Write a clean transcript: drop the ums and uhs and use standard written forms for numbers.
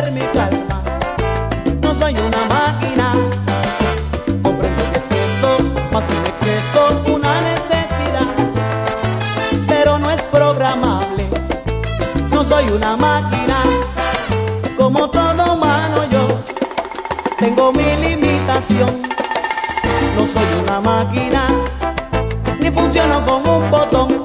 mantener mi calma. No soy una máquina, comprendo que es eso, más que un exceso, una necesidad, pero no es programable. No soy una máquina, como todo humano yo tengo mi limitación. No soy una máquina, ni funciono con un botón.